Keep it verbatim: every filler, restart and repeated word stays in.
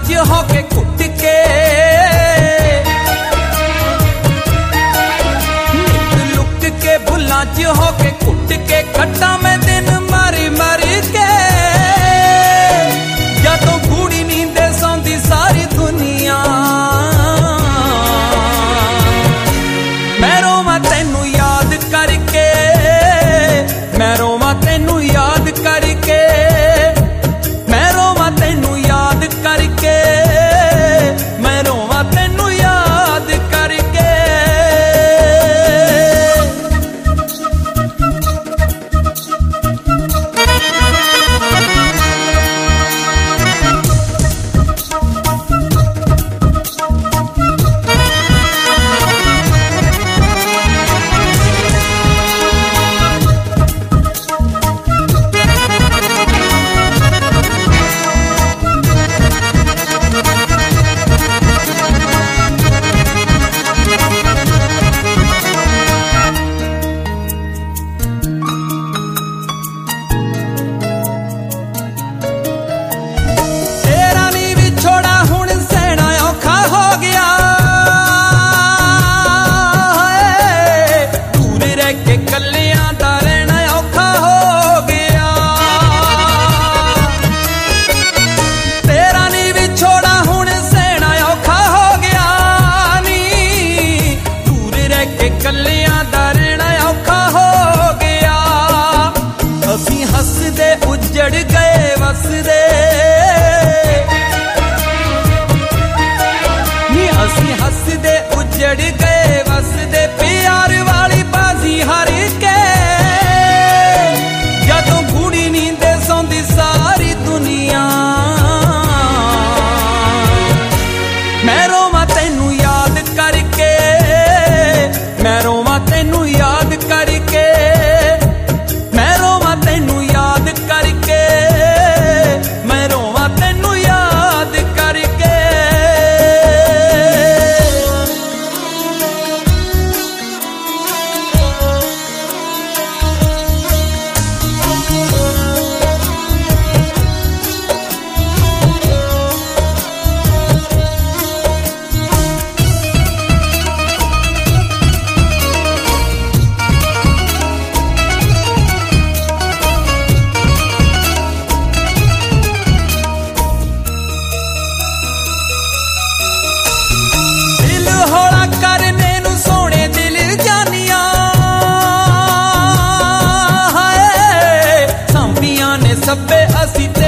च होके कुट के लुक के भुल्लां च होके कुट के कट्टा मैं दिन मारी मारी के जदों गूड़ी नींदे सौंदी सारी दुनिया मैं रोवां तैनू याद करके मैं रोवां तैनू याद करके मैं रोवां तैनू याद करके मैं रोवां तैनू याद करके उजड़ गए वसदे नी असी हसदे उजड़ गए वसदे प्यार वाली बाजी हार के जदों गूड़ी नींदे सौंदी सारी दुनिया मैं रोवां तैनू याद करके मैं रोवां तैनू याद करके मैं रोवां तैनू याद करके मैं रोवां तैनू याद करके सब्बे असी